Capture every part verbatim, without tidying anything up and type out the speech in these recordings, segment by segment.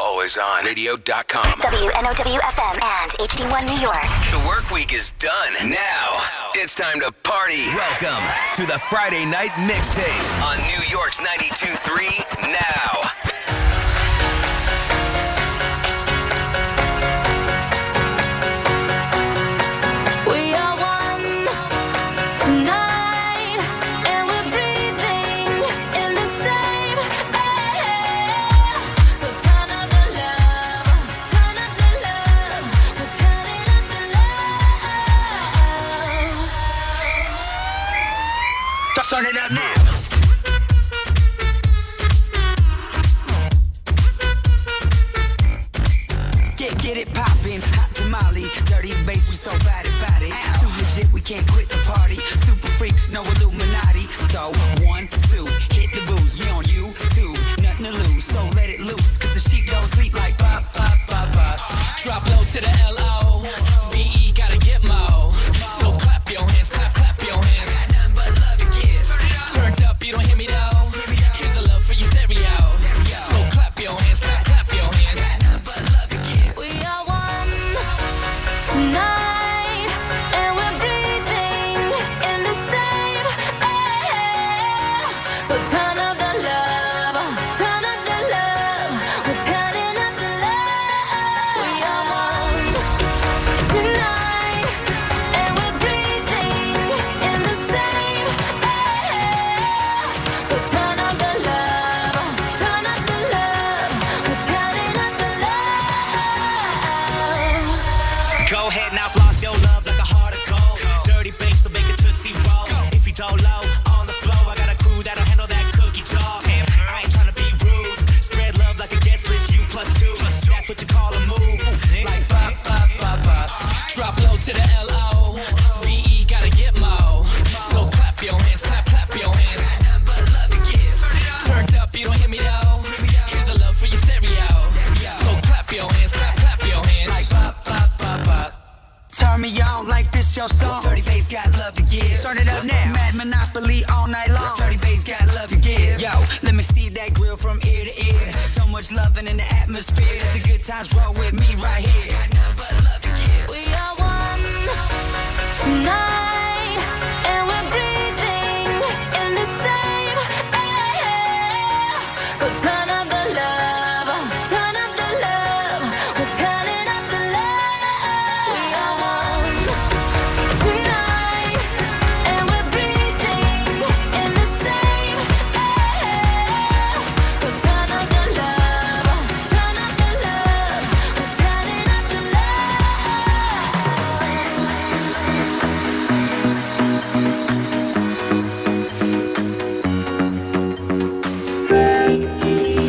always on radio dot com. W N O W F M and H D one New York. The work week is done. Now, it's time to party. Welcome to the Friday Night Mixtape on New York's ninety-two point three Now. Turn it up now. Get, get it poppin', hot tamale, dirty bass, we so bad about it. Too legit, we can't quit the party. Super freaks, no Illuminati. So, one, two, hit the booze. We on you, two, nothing to lose. So let it loose, cause the sheep don't sleep like pop, pop, pop, pop. Drop low to the L O V E, gotta get mo. So clap your hands, clap, clap your hands. Turned up, you don't hear me though. Here's a love for your stereo. So clap your hands, clap, clap your hands. We are one tonight, and we're breathing in the same air. So turn up the love, turn up the love. We're turning up the love. We are one tonight, and we're breathing in the same air. So turn up the love, turn up the love. We're turning up the love. Go ahead now, floss your love like a heart of gold. Dirty bass, so make it tootsie roll. If you don't low, on the flow, I got a crew that'll handle that cookie jar. Damn, I ain't tryna be rude. Spread love like a guest list, you plus two. That's what you call a move. Like pop, pop, pop, pop. Drop low to the L O V E, gotta get mo. So clap your hands, clap, clap your hands. Turned up, you don't hear me though. Here's a love for your stereo. So clap your hands, clap, clap your hands. Like pop, pop, pop, pop. Turn me on like this your song. Dirty bass got love to give. Turn it up now. Mad Monopoly all night long. Dirty bass got love to give. Yo, let me see that grill from ear to ear. So much loving in the atmosphere. The good times roll with me right here. Got nothing but love to give. We are one tonight, and we're breathing in the same air. So turn up the love, turn up the love. We're turning up the love. We are one tonight, and we're breathing in the same air. So turn up the love, turn up the love. We're turning up the love. Stay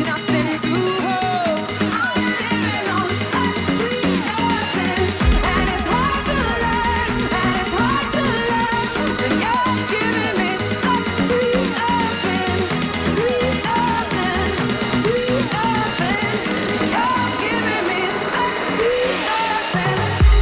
nothing to hold. I'm living on such sweet nothing, and it's hard to learn, and it's hard to learn. But you're giving me such sweet nothing, sweet nothing, sweet nothing. You're giving me such sweet nothing.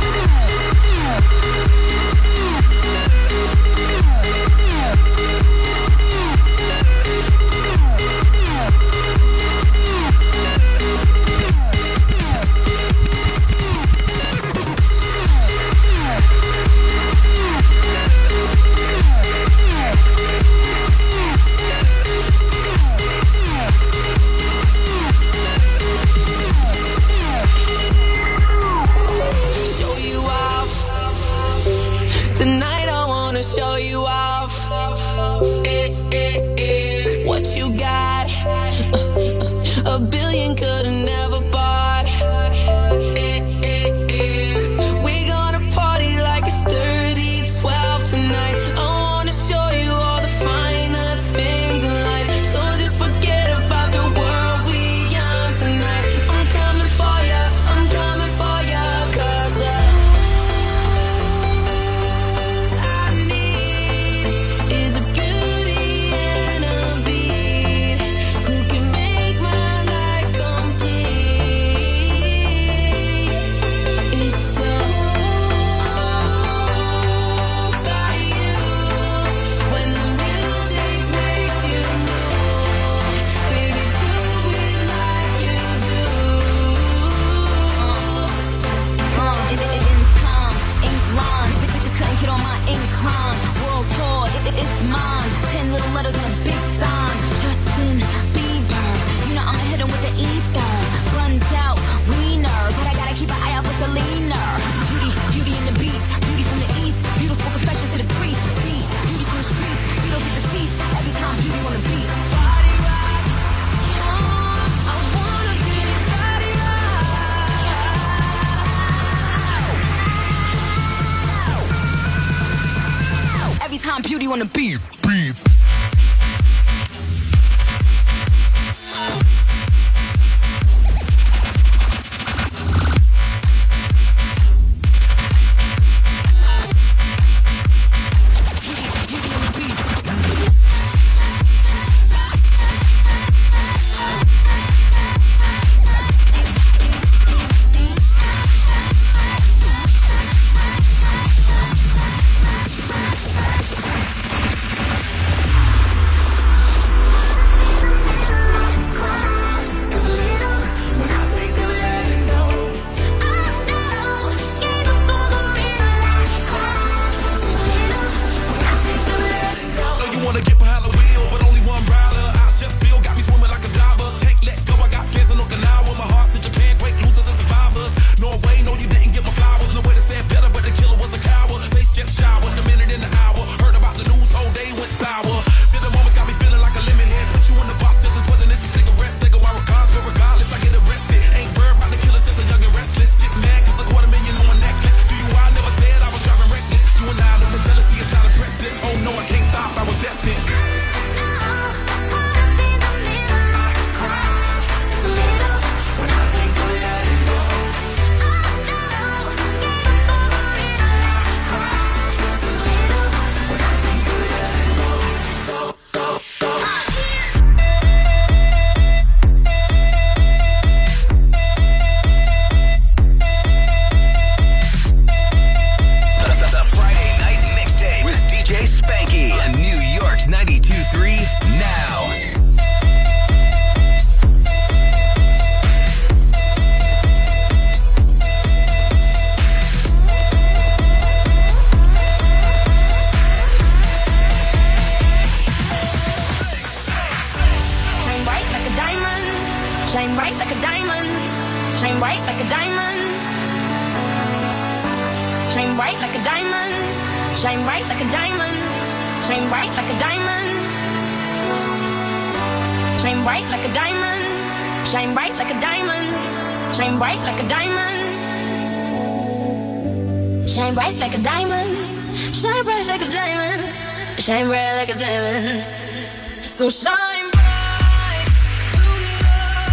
Show you off. Tonight I wanna show you off. Eh, eh, eh. What you got? A billion could've never bought. Eh, eh, eh. We gonna party like it's thirty twelve tonight. I wanna show you all the finer things in life. So just forget about the world we on tonight. I'm coming for ya, I'm coming for ya, 'cause uh, I need is a beauty and a beat who can make my life complete. It's all by you when the music makes you move. Baby, prove it like you do. Uh, it, it, in time, ink line. Bitches couldn't get on my incline. World tour, it, it, it's mine. Ten little letters and a big sign. Justin Bieber, you know I'ma hit him with the ether. Runs out, wiener, but I gotta keep an eye out for the leaner. Beauty, beauty in the beat, beauty from the east. Beautiful confession to the priest. Beat, beauty from the streets, you don't get the seats. Every time beauty on the beat. Body rock, I wanna feel your body rock. Every time beauty on the beat. Beats. Know you wanna get behind the wheel, but only one rider. I just feel got me swimming like a diver. Can't let go, I got plans in Okinawa. My heart to Japan, great losers and survivors. Norway, no you didn't get my flowers. No way to say it better, but the killer was a coward. Face just showered, the minute in the hour. Heard about the news, whole day went sour. Feel the moment got me feeling like a lemon head. Put you in the box, just as wasn't this a cigarette. Say go my regards, but regardless, I get arrested. Ain't worried about the killers, just a young and restless. Get mad, cause a quarter million on my necklace. Do you, I never said I was driving reckless. You and I know the jealousy is not impressive. Oh no, I can't stop, I was destined. I cry just a little when I think of letting go. I cry just a little when I think of letting go. Go, go, go. The, the, the Friday Night Mixtape with D J Spanky on New York's ninety-two three Now. Shine bright like a diamond. Shine bright like a diamond. Shine bright like a diamond. Shine bright like a diamond. Shine bright like a diamond. Shine bright like a diamond. Shine bright like a diamond. Shine bright like a diamond. Shine bright like a diamond. Shine bright like a diamond. Shine bright like a diamond. Shine bright like a diamond. So shine bright tonight.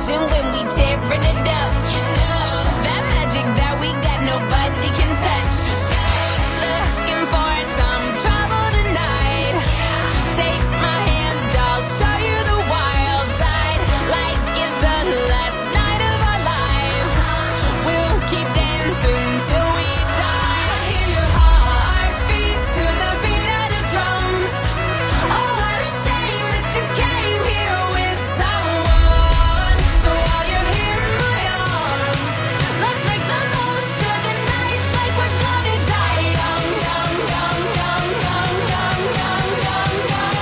imagine when we tearing it up. That magic that we got, nobody can touch. Looking for some trouble tonight. Take my hand, I'll show you the wild side. Like it's the last night of our lives. We'll keep dancing till we die. Hear your heartbeat to the beat of the drums. Oh, what a shame that you came here with someone. So while you're here in my arms, let's make the most of the night like we're gonna die young, young, young, young, young, young, young, young, young.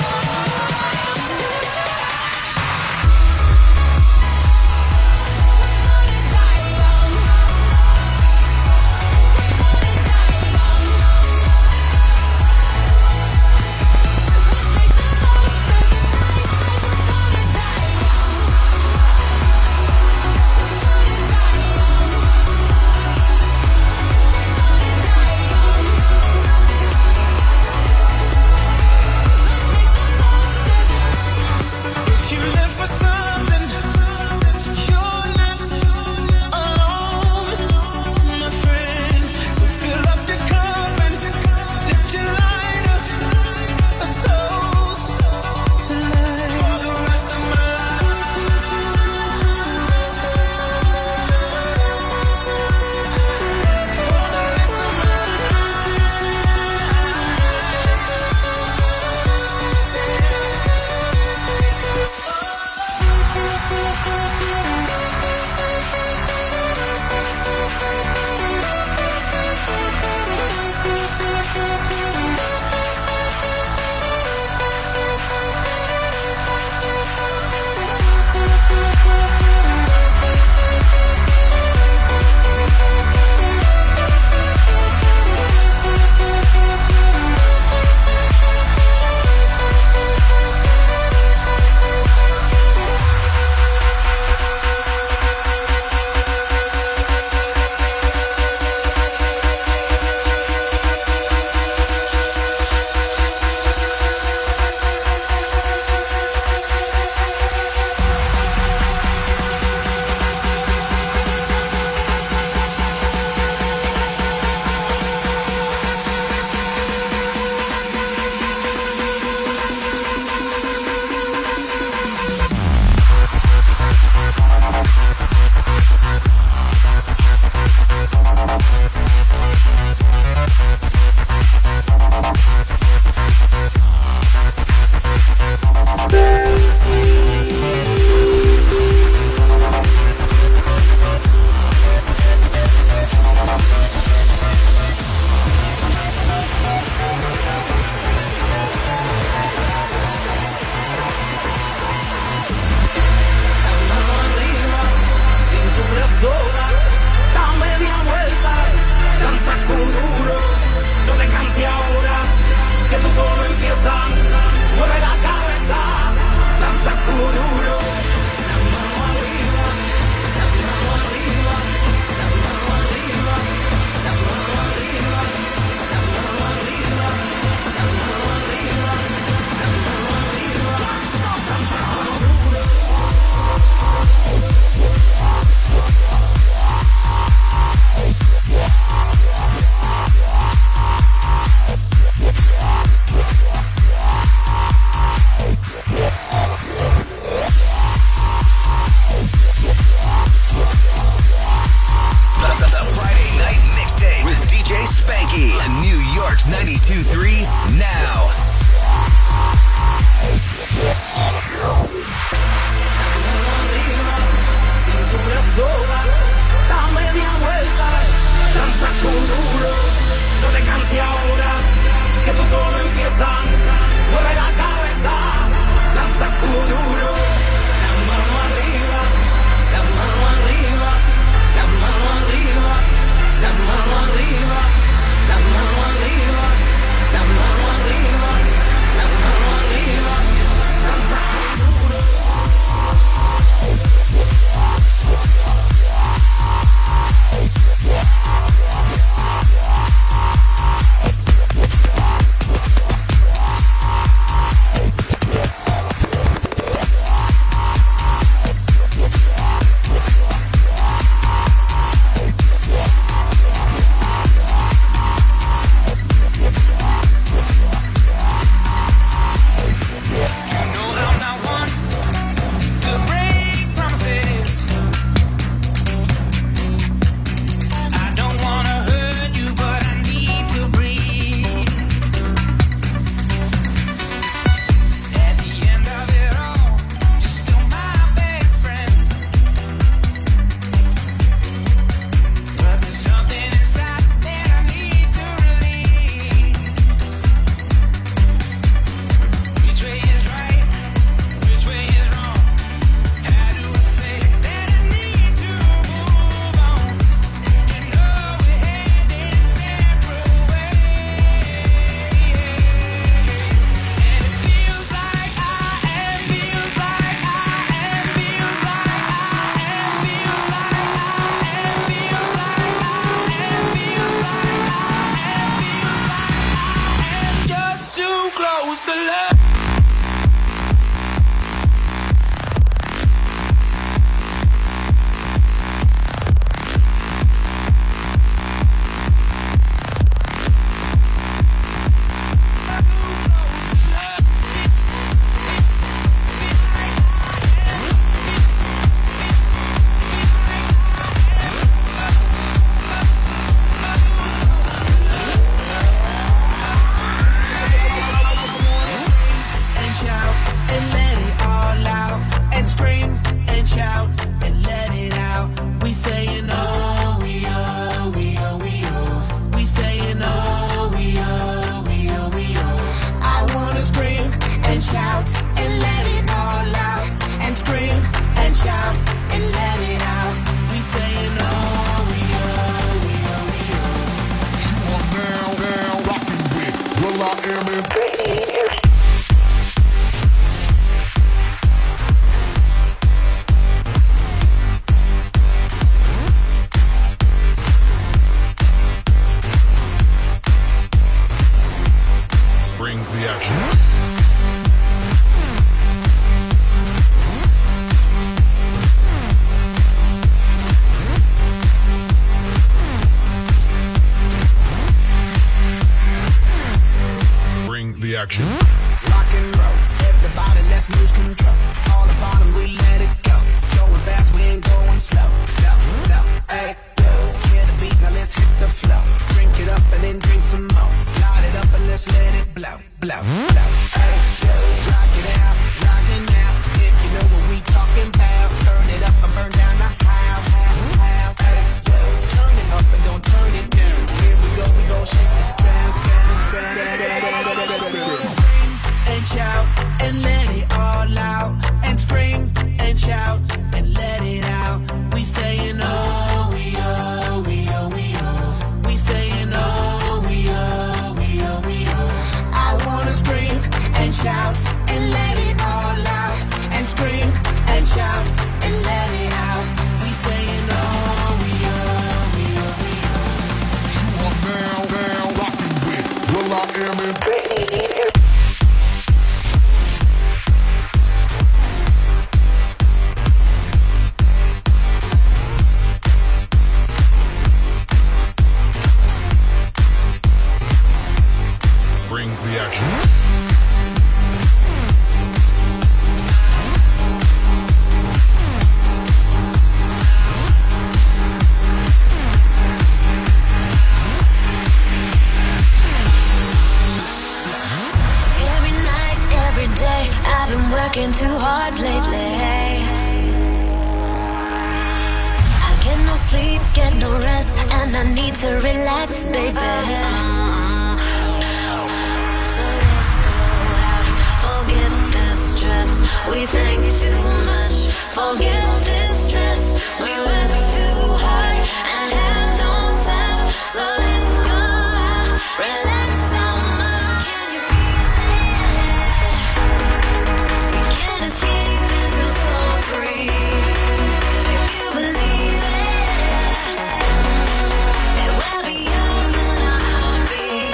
If you live for something, you're not alone, my friend. So fill up your cup and lift your light up, a toast to life for the rest of my life. For the rest of my cintura sola, da media vuelta, danza kuduro, no te canses ahora, que tú solo empiezas, mueve la cabeza, danza kuduro, la mano arriba, la mano arriba, la mano arriba, la mano arriba, la mano arriba, la mano arriba, la mano arriba, danza kuduro. The, the, the Friday Night Mixtape with D J Spanky on New York's ninety-two three Now. Cintura sola, da media vuelta, danza kuduro, no te canses ahora, que tú solo empiezas, mueve la cabeza, danza kuduro, la mano arriba, la mano arriba, la mano arriba, la mano arriba, la mano arriba, la mano arriba. close the love. Working too hard lately. I get no sleep, get no rest, and I need to relax, baby. So let's go out, forget the stress. We think too much, forget this stress. We work too hard and have no time. So let's go out, relax our mind. Can you feel it? We can't escape and feel so free. If you believe it, it will be yours in a heartbeat.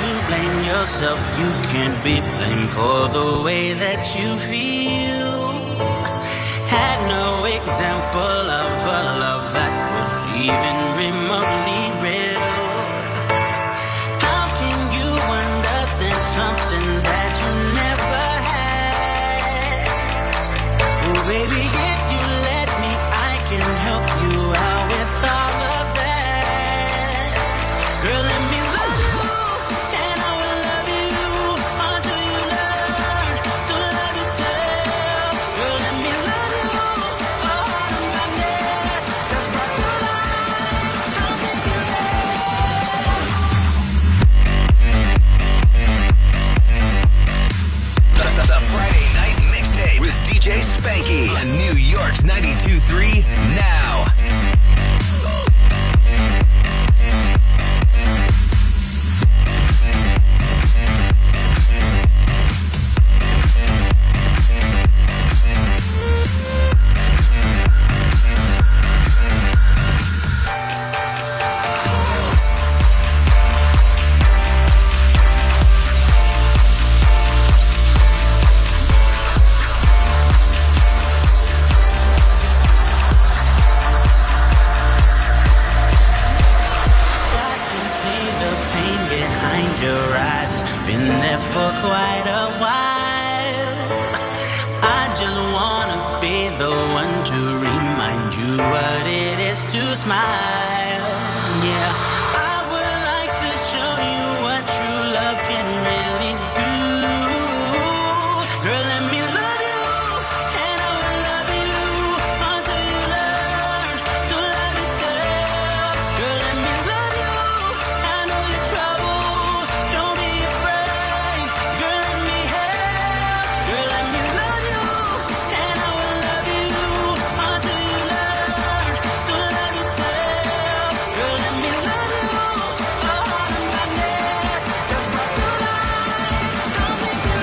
blame yourself. You can't be blamed for the way that you feel. Had no example of a love that was even remotely real. How can you understand something that you never had? Oh baby, if you let me, I can help you out with all of that. Girl, let me love you, and I will love you until you learn to love yourself. Girl, let me love you, oh heart and madness, that's brought to life. How can you The, the, the Friday Night Mixtape with D J Spanky on New York's ninety-two three Now. I can see the pain behind your eyes. It's been there for quite a while. I just wanna be the one to remind you what it is to smile. Yeah, I would like to show you what true love can really do. Girl, let me love you, and I will love you until you learn to love yourself. Girl, let me love you, I know you're troubled, don't be afraid. Girl, let me help. Girl, let me love you, and I will love you until you learn to love yourself. Girl, let me love you, oh heart and madness, that's brought to life. How can you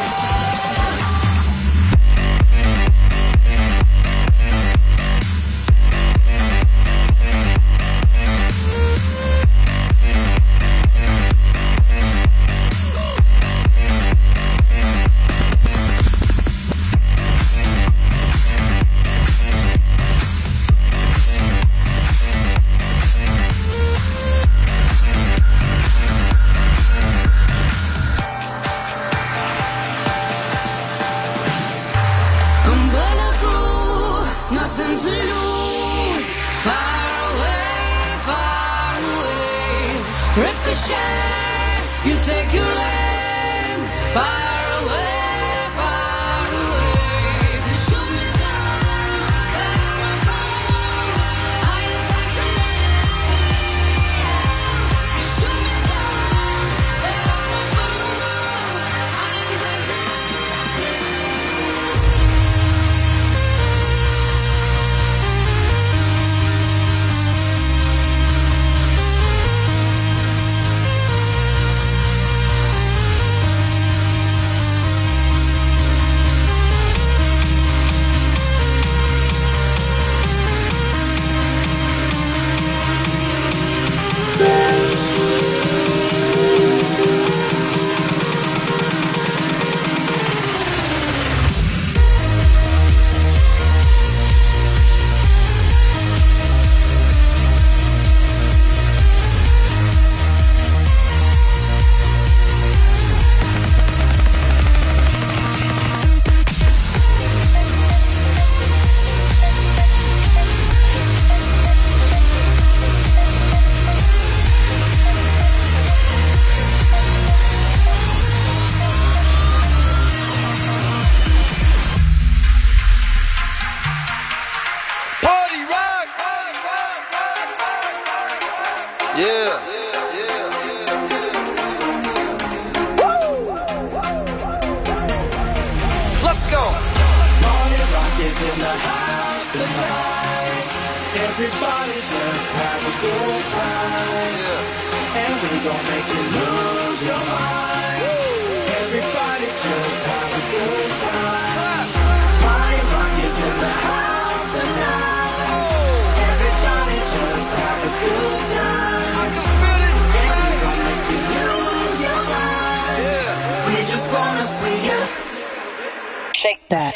I'm bulletproof, nothing to lose. Far away, far away. Ricochet, you take your aim. Far away, far away. You shoot me down, but I won't fall. I attack the land. You shoot me down, but I won't fall. I attack the Yeah. Woo! Let's go. Party rock is in the house tonight. Everybody just have a good time. Yeah. And we gon' make you lose your mind. Everybody just have a good time. Party rock is in the house tonight. Oh. Everybody just have a good time. I can feel this. And we gon' make you lose your just wanna see you Shake that.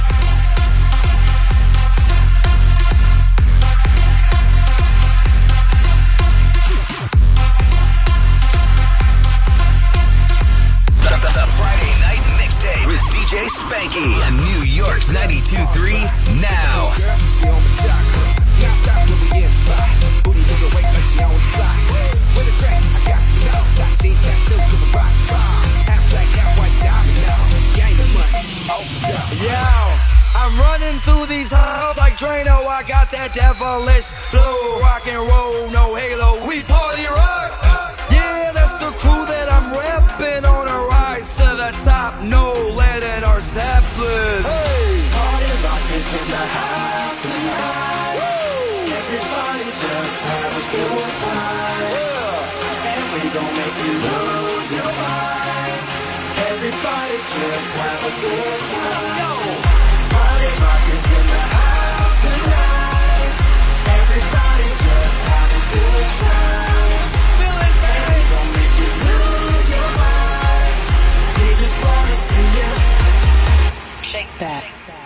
The, the, the Friday Night Mixtape with D J Spanky and New York's ninety-two three Now. Girl, she on the jock. Now stop when we in the spot. Booty nigga wait like she on the fly. With a track, I got some know. Top jeans tattoo, cause I'm rock the bomb. Half black, half white diamond now. Gang of money, opened up. Yo, I'm running through these halls like Drano. I got that devilish flow. Rock and roll, no halo. We party rock. Yeah, that's the crew that I'm repping on a rise to the top. No lead in our Zeppelin. Hey, Party rock is in the house tonight. Woo! Everybody just have a good time. yeah. And we gon' make you lose your mind. Everybody just have a good time. Yo, Party rock is in the house tonight. Everybody just have a good time. feeling And we gon' make you lose your mind. We just wanna see you. shake that.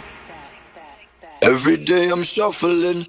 Every day I'm shuffling.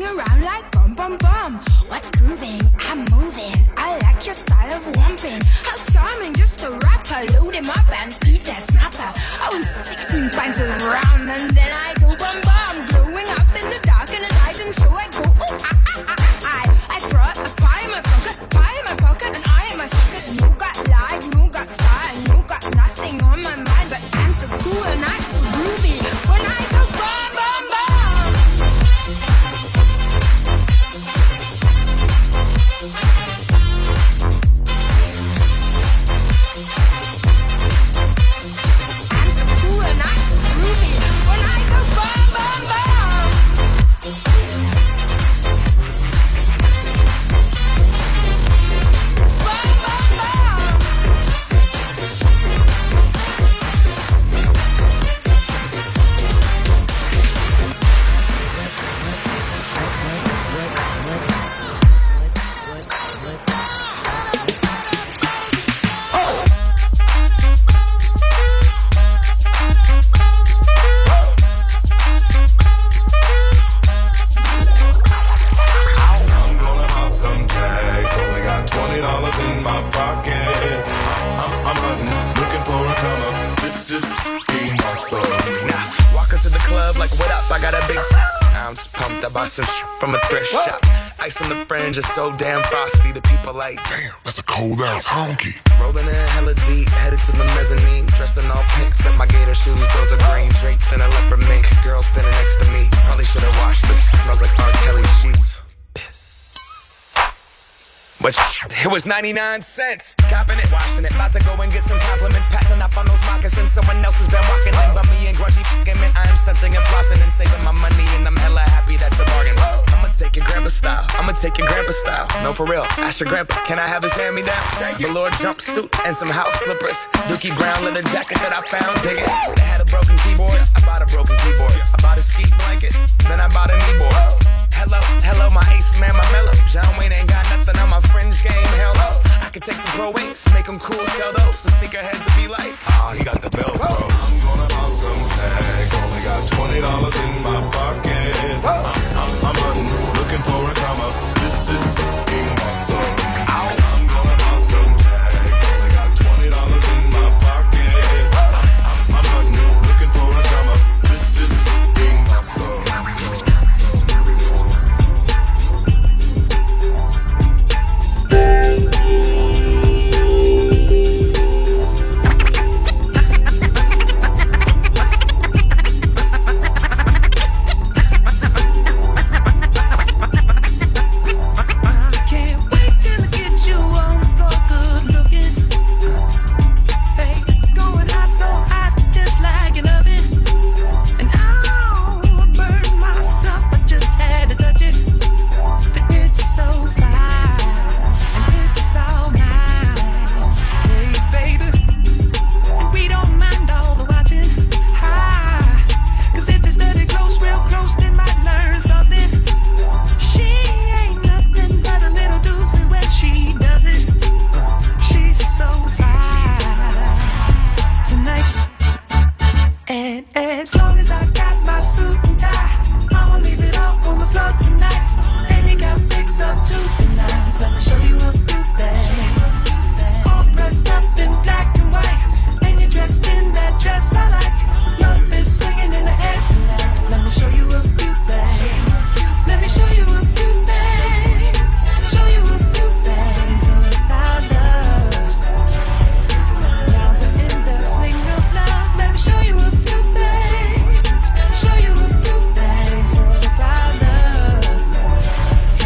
swing around like bum bum bum. What's grooving? I'm moving. I like your style of womping. How charming, just a rapper. Load him up and eat that snapper. I was sixteen pints around and then I go bum bum. Glowing up in the dark and the light, and so I go oh ah ah ah ah. I brought a pie in my pocket, pie in my pocket, and I am a socket. No got life, no got style, no got nothing on my mind, but I'm so cool and I'm so groovy when I go bum bum bum. I'm so cool and I'm so groovy when I go bum bum bum. Bum bum bum. I'm gonna pop some tags. Only got twenty dollars in my pocket. I'm, I'm hunting, looking for a come up. This is being awesome. Nah, walk into the club like, what up? I got a big. I'm just pumped. I bought some sh- from a thrift shop. Ice on the fringe is so damn frosty. The people like, Damn, that's a cold ass honky. rolling in hella deep, headed to the mezzanine. Dressed in all pink, set my gator shoes. Those are green, draped in a leopard mink. Girl standing next to me. Probably should have washed this. Smells like R. Kelly sheets. Piss. But it was ninety-nine cents. Copping it, washing it. About to go and get some compliments. Passing up on those moccasins. Someone else has been walking in. But me and grungy fucking man. I am stunting and flossing and saving my money. And I'm hella happy that's a bargain. I'ma take your grandpa style. I'ma take your grandpa style. No, for real. Ask your grandpa. Can I have his hand-me-down? Velour jumpsuit and some house slippers. Dookie brown leather jacket that I found. Dig it. They had a broken keyboard. I bought a broken keyboard. I bought a ski blanket. Then I bought a kneeboard. Hello, hello, my ace man, my mellow. John Wayne ain't got nothing on my fringe game. Hell no. I could take some pro wings, make them cool, sell those. So sneakerheads to be like, Ah, he got the belt, bro. I'm gonna pop some tags. Only got twenty dollars in my pocket. I'm, I'm, I'm hunting, looking for a come up. This is being awesome. I'm gonna pop some tags. Only got twenty dollars in my pocket. I'm, I'm, I'm hunting, looking for a come up. This is being awesome.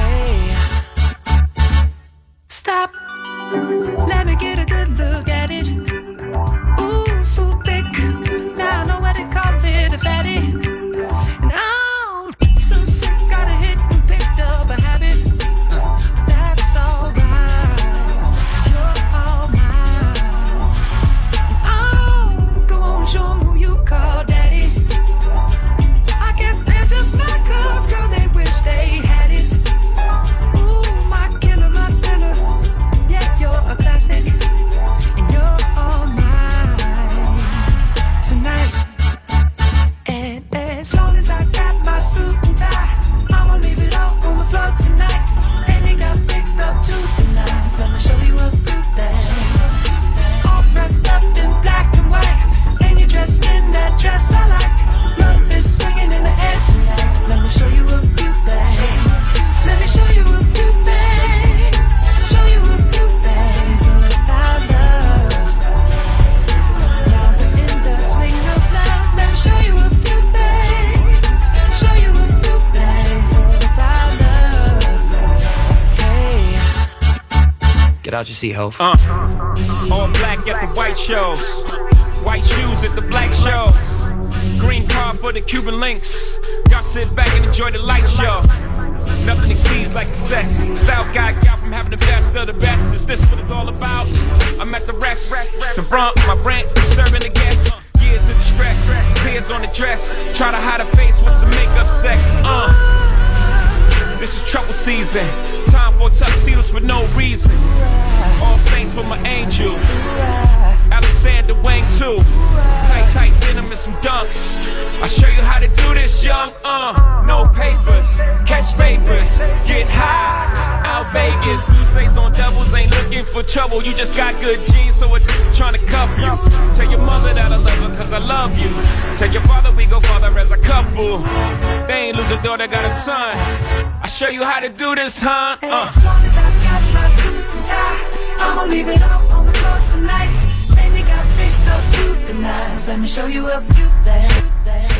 Let me get a good look at it. out your seat, Hov. Uh, all black at the white shows, white shoes at the black shows, green card for the Cuban links. Y'all sit back and enjoy the light show. Nothing exceeds like success. Style guy got from having the best of the best. Is this what it's all about? I'm at the rest. The front, my rent, disturbing the guests. Years of distress, tears on the dress. Try to hide a face with some makeup sex. Uh, this is trouble season. Time for tuxedos for no reason. All saints for my angel. Alexander Wang too. Tight, tight denim and some dunks. I'll show you how to do this, young. Uh, no papers, catch papers, get high. Out Vegas, Sousa's on doubles, ain't looking for trouble. You just got good genes, so it's trying to cuff you. Tell your mother that I love her, cause I love you. Tell your father we go father as a couple. They ain't lose a daughter, got a son. I'll show you how to do this, huh? Uh. As long as I got my suit and tie, I'ma leave it all on the floor tonight. Man, you got fixed up to the nines. Let me show you a few things.